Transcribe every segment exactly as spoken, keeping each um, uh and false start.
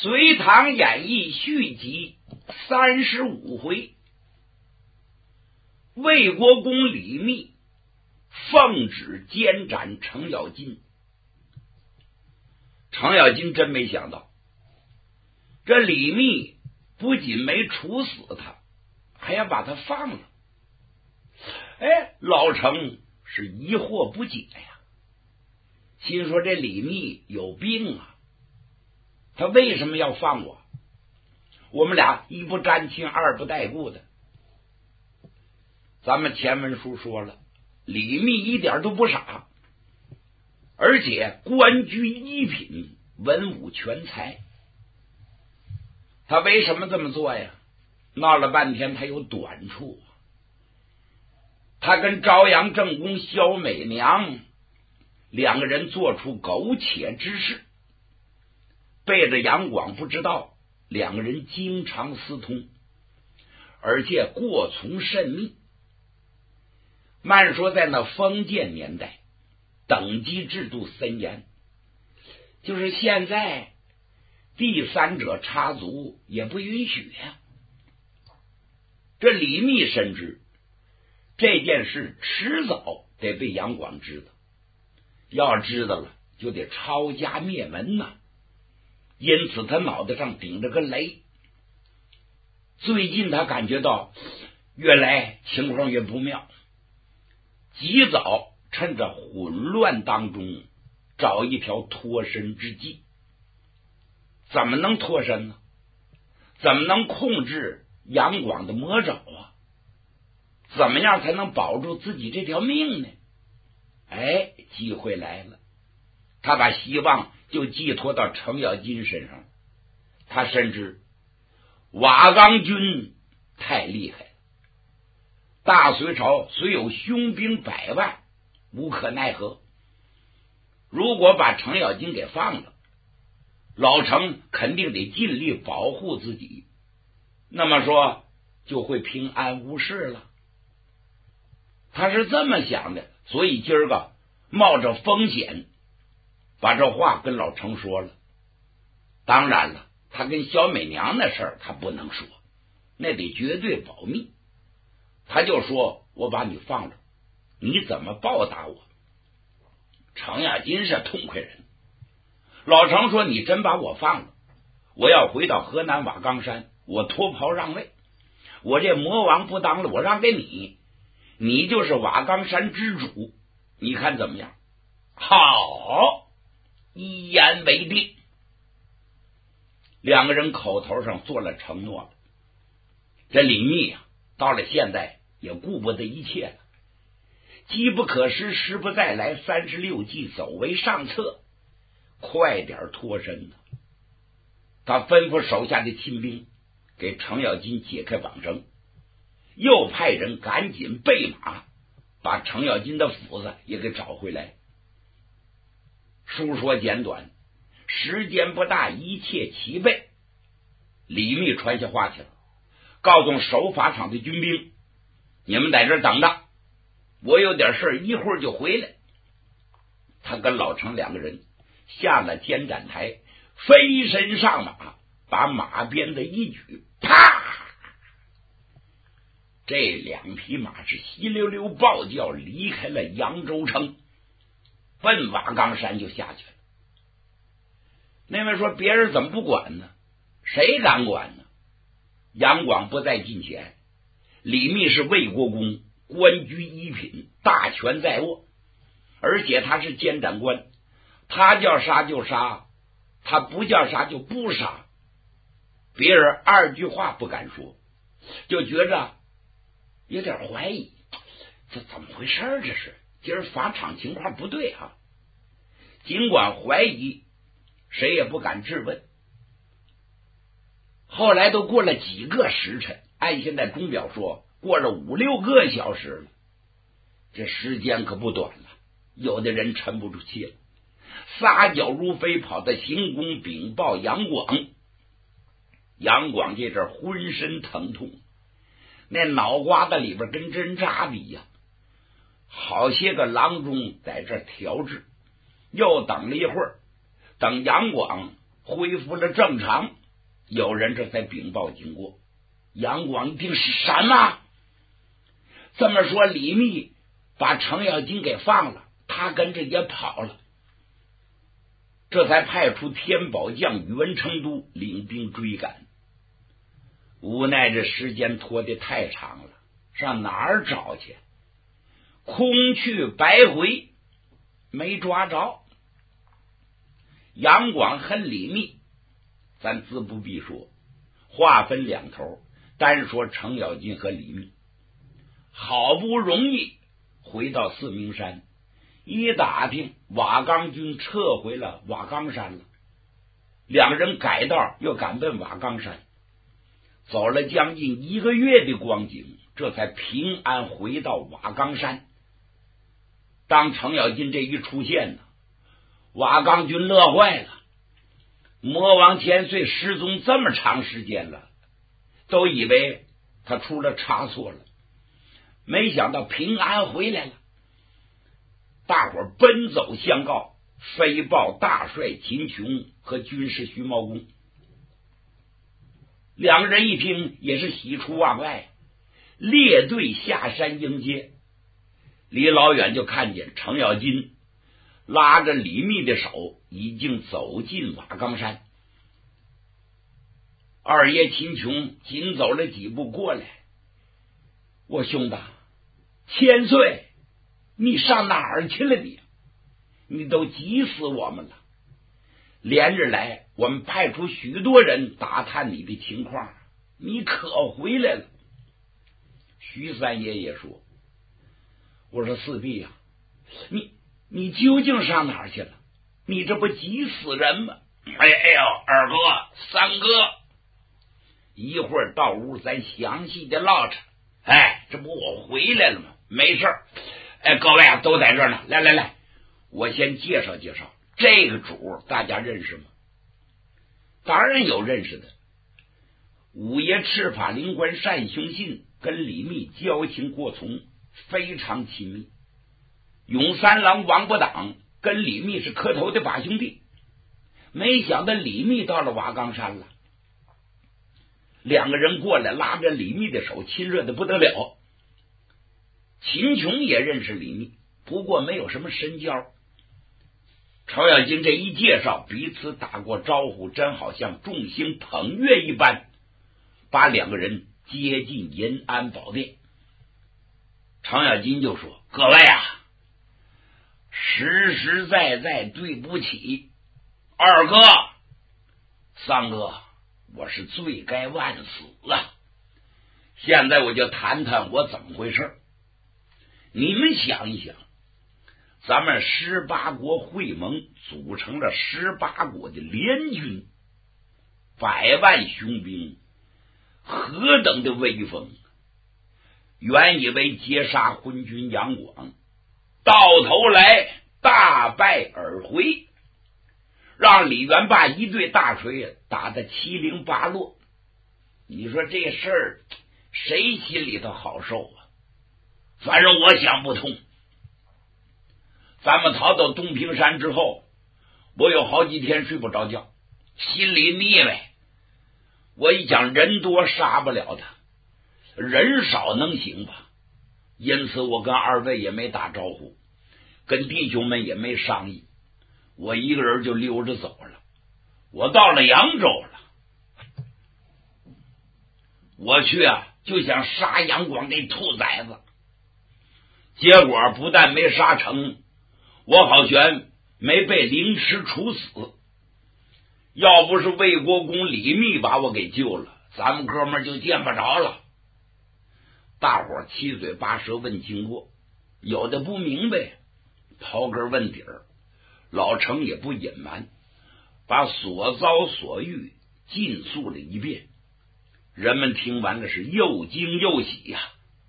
隋唐演义续集三十五回，魏国公李密奉旨监斩程咬金。程咬金真没想到，这李密不仅没处死他，还要把他放了。哎，老程是疑惑不解呀，心说这李密有病啊，他为什么要放我？我们俩一不沾亲二不带故的。咱们前文书说了，李密一点都不傻，而且官居一品，文武全才。他为什么这么做呀？闹了半天他有短处。他跟朝阳正宫萧美娘两个人做出苟且之事，背着杨广不知道，两个人经常私通，而且过从甚密。慢说在那封建年代，等级制度森严，就是现在第三者插足也不允许呀。这李密深知这件事迟早得被杨广知道，要知道了就得抄家灭门呐、啊。因此他脑袋上顶着个雷。最近他感觉到越来情况越不妙，及早趁着混乱当中找一条脱身之计。怎么能脱身呢？怎么能控制杨广的魔爪啊？怎么样才能保住自己这条命呢？哎，机会来了，他把希望就寄托到程咬金身上。他深知瓦岗军太厉害了，大隋朝虽有凶兵百万，无可奈何。如果把程咬金给放了，老程肯定得尽力保护自己，那么说就会平安无事了。他是这么想的，所以今儿个冒着风险把这话跟老程说了。当然了，他跟小美娘的事儿他不能说，那得绝对保密。他就说我把你放了，你怎么报答我？程咬金是痛快人。老程说你真把我放了，我要回到河南瓦岗山，我脱袍让位，我这魔王不当了，我让给你，你就是瓦岗山之主，你看怎么样？好，一言为定。两个人口头上做了承诺了。这李密啊，到了现在也顾不得一切了，机不可失，时不再来，三十六计走为上策，快点脱身呢。他吩咐手下的亲兵给程咬金解开绑绳，又派人赶紧备马，把程咬金的斧子也给找回来。书说简短，时间不大，一切齐备。李密传下话去了，告诉守法场的军兵，你们在这等着，我有点事一会儿就回来。他跟老程两个人下了监斩台，飞身上马，把马鞭子一举，啪！这两匹马是稀溜溜暴叫，离开了扬州城，奔瓦岗山就下去了。那位说别人怎么不管呢？谁敢管呢？杨广不在近前，李密是魏国公，官居一品，大权在握，而且他是监斩官，他叫杀就杀，他不叫杀就不杀，别人二句话不敢说，就觉着有点怀疑，这怎么回事？这是今儿法场情况不对啊！尽管怀疑，谁也不敢质问。后来都过了几个时辰，按现在钟表说，过了五六个小时了，这时间可不短了。有的人沉不住气了，撒脚如飞，跑到行宫禀报杨广。杨广这阵浑身疼痛，那脑瓜子里边跟针扎的一样，好些个郎中在这调治。又等了一会儿，等杨广恢复了正常，有人这才禀报经过。杨广一听是什么？这么说李密把程咬金给放了，他跟着也跑了，这才派出天宝将宇文成都领兵追赶。无奈这时间拖得太长了，上哪儿找去？空去白回，没抓着。杨广和李密咱自不必说，话分两头，单说程咬金和李密。好不容易回到四明山，一打听瓦岗军撤回了瓦岗山了，两人改道又赶奔瓦岗山，走了将近一个月的光景，这才平安回到瓦岗山。当程咬金这一出现呢，瓦岗军乐坏了，魔王千岁失踪这么长时间了，都以为他出了差错了，没想到平安回来了。大伙奔走相告，飞报大帅秦琼和军师徐茂公。两个人一听也是喜出望外，列队下山迎接。离老远就看见程咬金拉着李密的手已经走进瓦岗山。二爷秦琼紧走了几步过来，我兄弟千岁，你上哪儿去了你？你都急死我们了。连日来我们派出许多人打探你的情况，你可回来了。徐三爷也说，我说四弟呀、啊，你你究竟上哪儿去了？你这不急死人吗？ 哎哎呦，二哥三哥， 一会儿到屋咱详细的唠扯。 哎，这不我回来了吗？没事儿。哎，各位啊，都在这儿呢。来来来， 我先介绍介绍这个主，大家认识吗？当然有认识的。五爷赤法灵官单雄信跟李密交情过从，非常亲密。永三郎王伯党跟李密是磕头的把兄弟，没想到李密到了瓦岗山了，两个人过来拉着李密的手，亲热的不得了。秦琼也认识李密，不过没有什么深交。程咬金这一介绍，彼此打过招呼，真好像众星捧月一般，把两个人接进延安宝殿。程咬金就说， 各位啊， 实实在在对不起， 二哥三哥，我是罪该万死啊！现在我就谈谈我怎么回事。你们想一想，咱们十八国会盟组成了十八国的联军，百万雄兵，何等的威风！原以为截杀昏君杨广，到头来大败而回，让李元霸一对大锤打得七零八落。你说这事儿谁心里头好受啊？ 反正我想不通。 咱们逃到东平山之后，我有好几天睡不着觉，心里腻歪。我一想，人多杀不了他，人少能行吧？因此我跟二位也没打招呼，跟弟兄们也没商议，我一个人就溜着走了。我到了扬州了，我去啊，就想杀杨广这兔崽子，结果不但没杀成，我好悬没被凌迟处死。要不是魏国公李密把我给救了，咱们哥们就见不着了。大伙七嘴八舌问经过，有的不明白，刨根问底儿。老程也不隐瞒，把所遭所遇尽诉了一遍。人们听完了是又惊又喜呀、啊。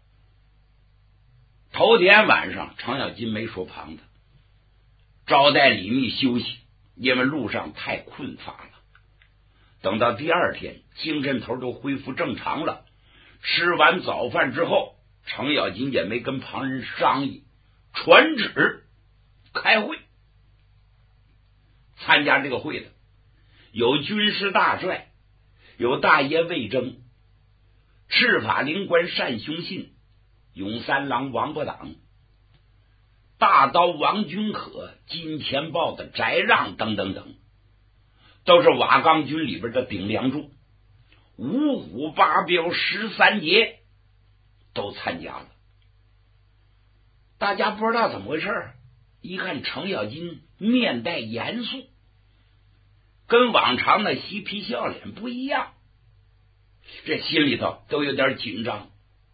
头天晚上程咬金没说旁的，招待李密休息，因为路上太困乏了。等到第二天精神头都恢复正常了，吃完早饭之后，程咬金也没跟旁人商议，传旨开会。参加这个会的有军师大帅，有大爷魏征，赤法灵官单雄信，永三郎王伯党，大刀王君可，金钱豹的翟让等等等，都是瓦岗军里边的顶梁柱，五虎八彪十三杰都参加了。大家不知道怎么回事，一看程咬金面带严肃，跟往常的嬉皮笑脸不一样，这心里头都有点紧张。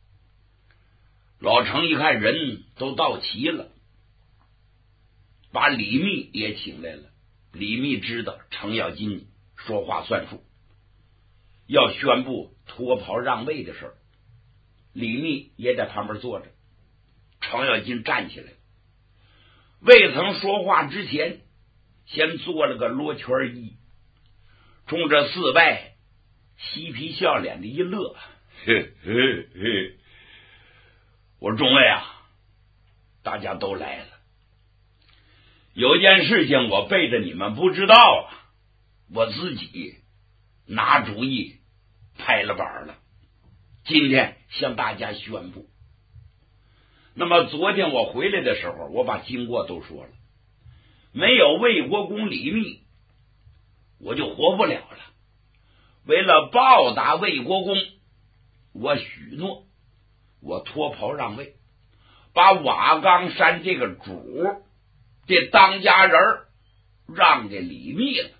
老程一看人都到齐了，把李密也请来了。李密知道程咬金说话算数，要宣布脱袍让位的事儿，李密也在旁边坐着。程咬金站起来，未曾说话之前，先做了个罗圈揖，冲着四外嬉皮笑脸的一乐，嘿嘿嘿，我说众位啊，大家都来了，有件事情我背着你们不知道啊，我自己拿主意拍了板了，今天向大家宣布。那么昨天我回来的时候，我把经过都说了，没有魏国公李密，我就活不了了。为了报答魏国公，我许诺，我脱袍让位，把瓦岗山这个主这当家人让给李密了。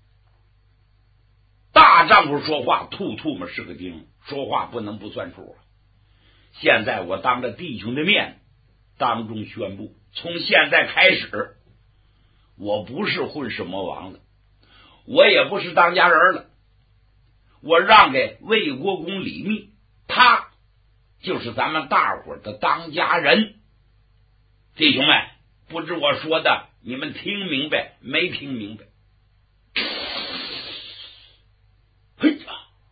大丈夫说话，吐吐沫是个钉，说话不能不算数啊。现在我当着弟兄的面当众宣布，从现在开始，我不是混世魔王了，我也不是当家人了，我让给魏国公李密，他就是咱们大伙的当家人。弟兄们，不知我说的你们听明白没听明白？嘿呀！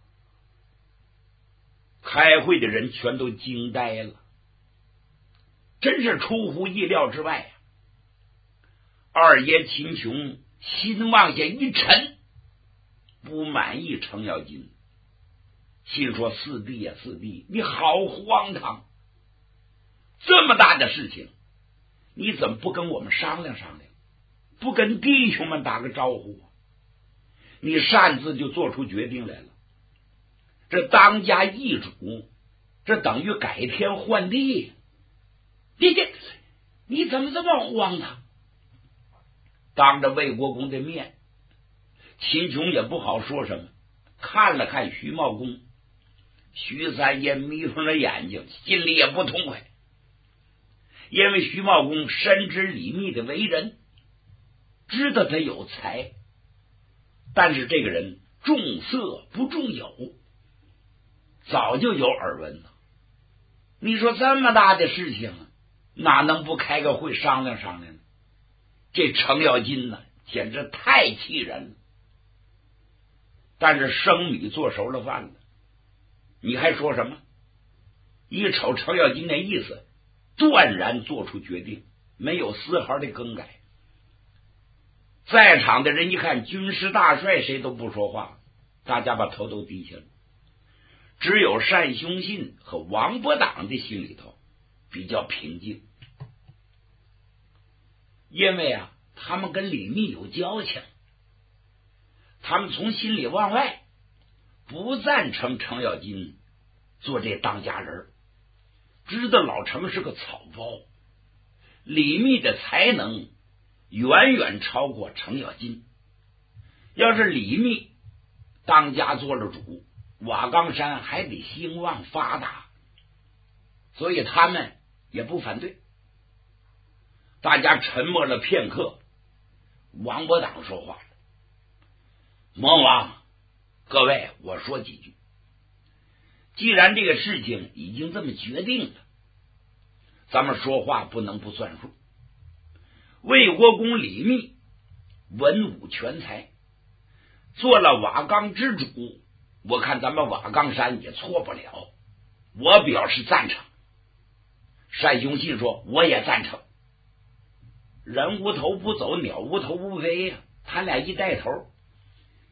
开会的人全都惊呆了，真是出乎意料之外啊！二爷秦琼心往下一沉，不满意程咬金，心说四弟呀四弟，你好荒唐，这么大的事情你怎么不跟我们商量商量，不跟弟兄们打个招呼啊？你擅自就做出决定来了，这当家易主，这等于改天换地，你这你怎么这么荒唐？当着魏国公的面，秦琼也不好说什么，看了看徐茂公，徐三爷眯缝着眼睛，心里也不痛快，因为徐茂公深知李密的为人，知道他有才，但是这个人重色不重友，早就有耳闻了。你说这么大的事情，哪能不开个会商量商量呢？这程咬金呢，简直太气人了。但是生米做熟了饭了，你还说什么？一瞅程咬金那意思，断然做出决定，没有丝毫的更改。在场的人一看军师大帅谁都不说话，大家把头都低下了。只有单雄信和王伯党的心里头比较平静，因为啊，他们跟李密有交情，他们从心里往外不赞成程咬金做这当家人，知道老程是个草包，李密的才能远远超过程咬金，要是李密当家做了主，瓦岗山还得兴旺发达，所以他们也不反对。大家沉默了片刻，王伯党说话了：魔王，各位，我说几句。既然这个事情已经这么决定了，咱们说话不能不算数。魏国公李密文武全才，做了瓦岗之主，我看咱们瓦岗山也错不了，我表示赞成。单雄信说我也赞成。人无头不走，鸟无头不飞呀、啊，他俩一带头，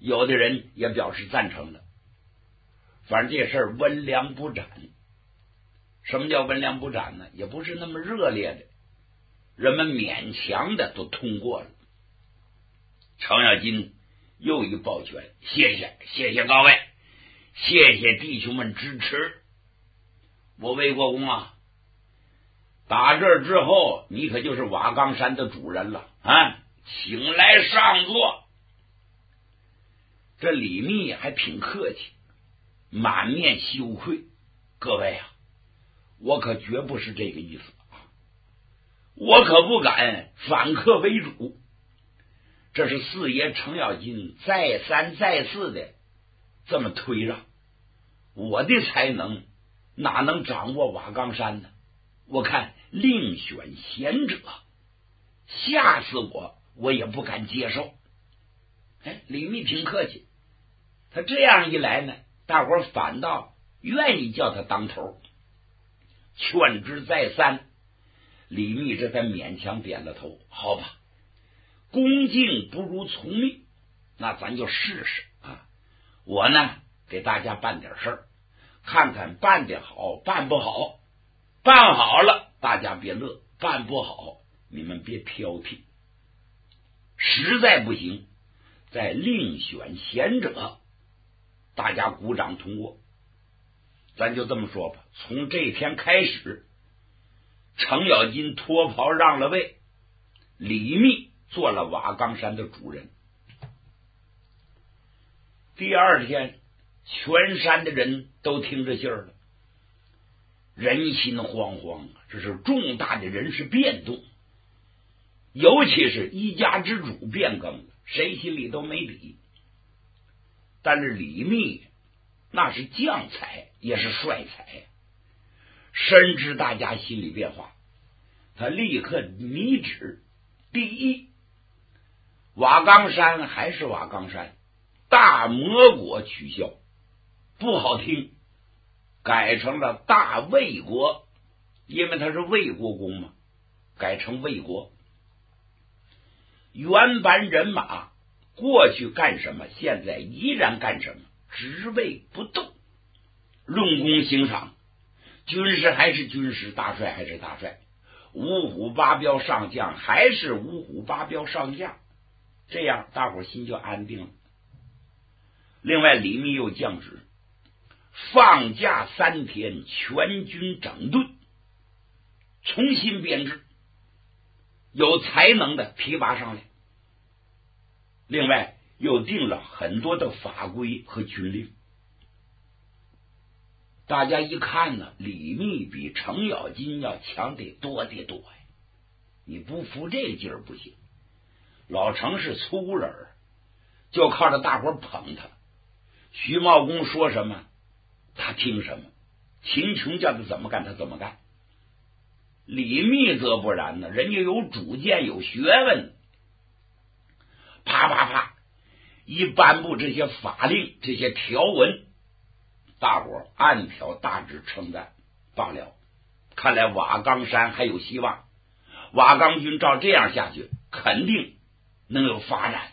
有的人也表示赞成了。反正这事儿温良不斩。什么叫温良不斩呢？也不是那么热烈的，人们勉强的都通过了。程咬金又一抱拳，谢谢谢谢各位，谢谢弟兄们支持。我魏国公啊，打这之后你可就是瓦岗山的主人了啊，请来上座。这李密还挺客气，满面羞愧，各位啊，我可绝不是这个意思啊，我可不敢反客为主。这是四爷程咬金再三再四的这么推让，我的才能哪能掌握瓦岗山呢？我看另选贤者，吓死我我也不敢接受。哎，李密挺客气，他这样一来呢，大伙儿反倒愿意叫他当头。劝之再三，李密这才勉强点了头。好吧，恭敬不如从命，那咱就试试啊！我呢，给大家办点事儿，看看办得好办不好。办好了大家别乐，办不好你们别挑剔。实在不行，再另选贤者。大家鼓掌通过。咱就这么说吧，从这天开始，程咬金脱袍让了位，李密做了瓦岗山的主人。第二天，全山的人都听着信儿了，人心惶惶啊！这是重大的人事变动，尤其是一家之主变更了，谁心里都没底。但是李密那是将才，也是帅才，深知大家心理变化，他立刻拟旨：第一，瓦岗山还是瓦岗山，大魔国取消，不好听，改成了大魏国，因为他是魏国公嘛，改成魏国。原班人马过去干什么，现在依然干什么，职位不动，论功行赏，军师还是军师，大帅还是大帅，五虎八彪上将还是五虎八彪上将，这样大伙心就安定了。另外李密又降旨，放假三天，全军整顿，重新编制，有才能的提拔上来。另外又定了很多的法规和军令。大家一看呢，李密比程咬金要强得多得多呀！你不服这个劲儿不行。老程是粗人，就靠着大伙捧他。徐茂公说什么，他听什么；秦琼叫他怎么干，他怎么干。李密则不然呢，人家有主见，有学问，啪啪啪一颁布这些法令，这些条文，大伙按条大致称赞罢了。看来瓦岗山还有希望，瓦岗军照这样下去，肯定能有发展。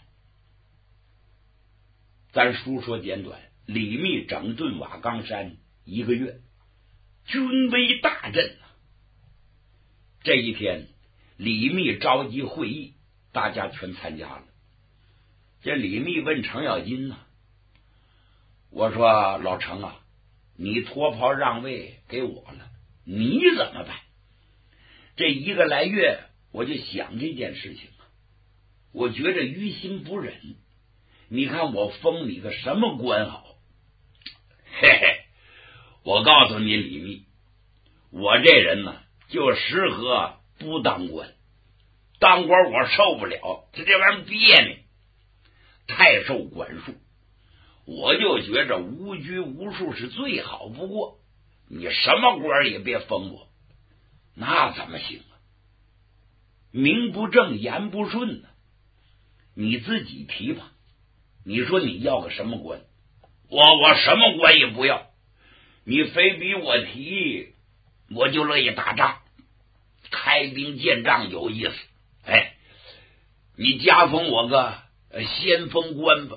咱书说简短，李密整顿瓦岗山一个月，军威大振。这一天，李密召集会议，大家全参加了。这李密问程咬金呢，我说老程啊，你脱袍让位给我了，你怎么办？这一个来月我就想这件事情啊，我觉着于心不忍。你看我封你个什么官好？嘿嘿，我告诉你李密，我这人呢就适合不当官，当官我受不了，这这玩意儿憋呢，太受管束。我就觉着无拘无束是最好不过，你什么官也别封我，那怎么行啊？名不正言不顺呢、啊，你自己提吧。你说你要个什么官？我我什么官也不要，你非逼我提，我就乐意打仗，开兵见仗有意思。哎，你加封我个先锋官吧，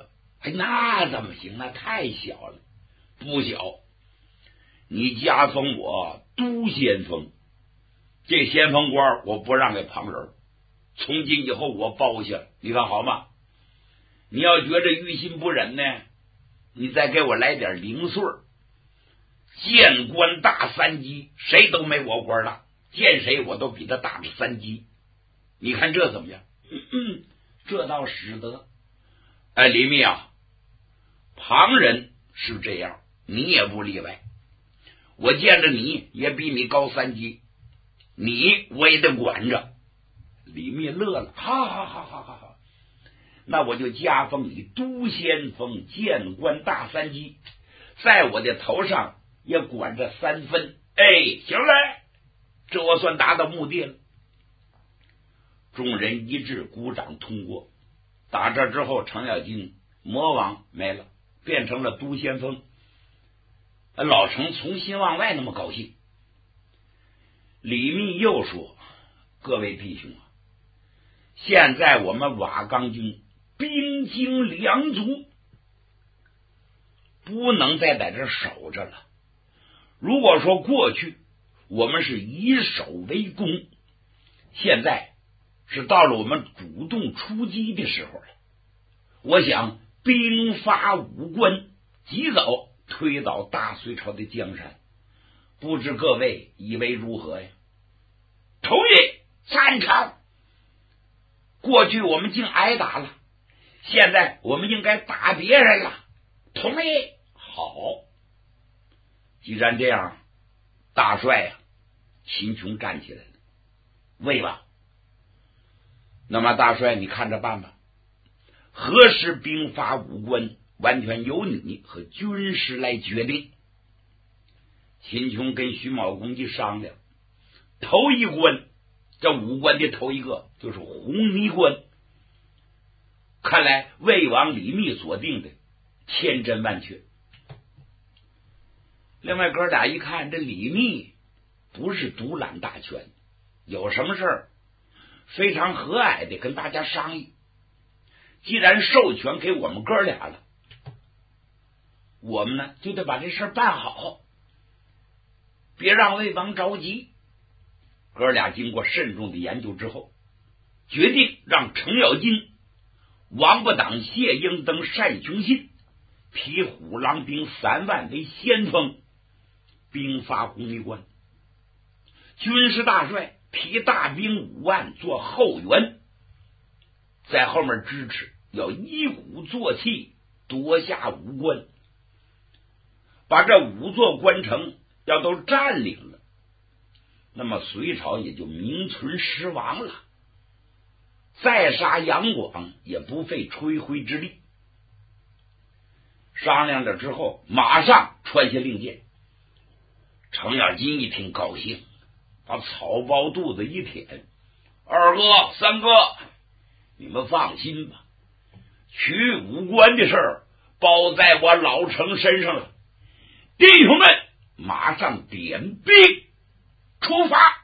哎，那怎么行？那太小了。不小，你加封我都先锋，这先锋官我不让给旁人，从今以后我包下，你看好吗？你要觉着于心不忍呢，你再给我来点零碎，见官大三级，谁都没我官大，见谁我都比他大着三级，你看这怎么样？嗯嗯，这倒使得。哎，李密啊，旁人是这样，你也不例外。我见着你也比你高三级，你我也得管着。李密乐了，好好好好好好，那我就加封你都先锋，见官大三级，在我的头上也管着三分。哎，行了，这我算达到目的了。众人一致鼓掌通过。打这之后，程咬金魔王没了，变成了都先锋。老程从心往外那么高兴。李密又说：“各位弟兄啊，现在我们瓦岗军兵精粮足，不能再在这守着了。如果说过去我们是以守为攻，现在是到了我们主动出击的时候了。我想兵发五关，及早推倒大隋朝的江山，不知各位以为如何呀？”同意，赞成。过去我们竟挨打了，现在我们应该打别人了。同意。好，既然这样，大帅呀、啊，秦琼站起来了，魏王，那么大帅你看着办吧，何时兵发五关，完全由你和军师来决定。秦琼跟徐茂公一商量，头一关，这五关的头一个就是红泥关，看来魏王李密所定的千真万确。另外哥俩一看，这李密不是独揽大权，有什么事儿非常和蔼的跟大家商议。既然授权给我们哥俩了，我们呢就得把这事儿办好，别让魏王着急。哥俩经过慎重的研究之后，决定让程咬金、王八党谢英等单雄信提虎狼兵三万为先锋，兵发红泥关；军师大帅提大兵五万做后援，在后面支持，要一鼓作气夺下五关，把这五座关城要都占领了，那么隋朝也就名存实亡了，再杀杨广也不费吹灰之力。商量了之后，马上传下令箭。程咬金一听高兴，把草包肚子一舔，二哥三哥，你们放心吧，取五关的事儿包在我老程身上了。弟兄们，马上点兵出发。